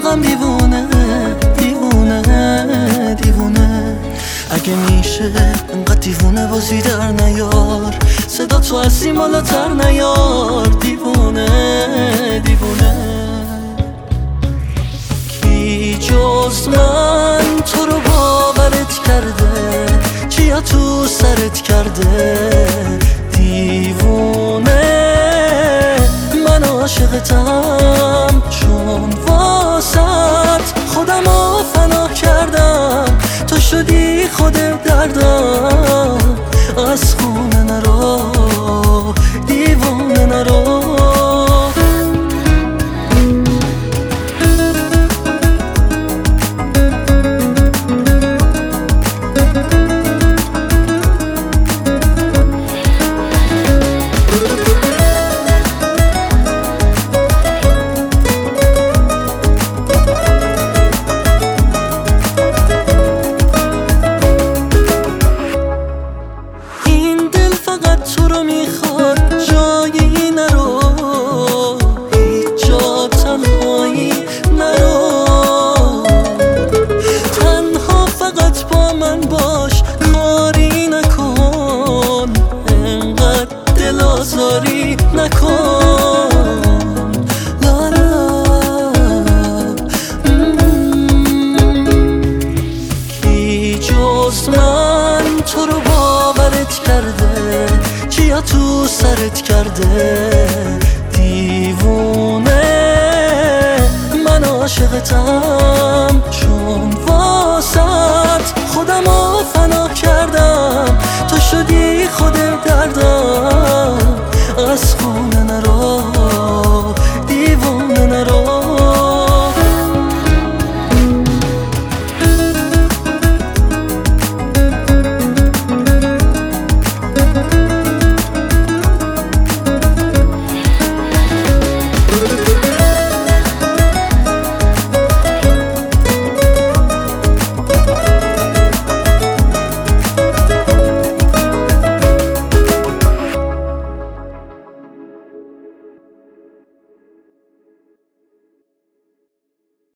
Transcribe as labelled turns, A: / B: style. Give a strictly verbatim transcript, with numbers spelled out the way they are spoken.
A: عاشقم دیوونه دیوونه دیوونه. اگه میشه انقدر دیوونه بازی در نیار، صدا تو از این بالاتر نیار. دیوونه دیوونه. کی جز من تو رو باورت کرده، چیا تو سرت کرده؟ دیوونه من عاشقتم، چون واسط خودم رو فنا کردم. تو شدی خود دردم، از خونه نرو دیوونه نرو. تو رو میخواد جایی نرو، هیچ جا تنهایی نرو. تنها فقط با من باش، کاری نکن، انقدر دل آزاری نکن. لا لا کی جز من تو رو باورت کرده، چیا تو سرت کرده؟ دیوونه من عاشقتم.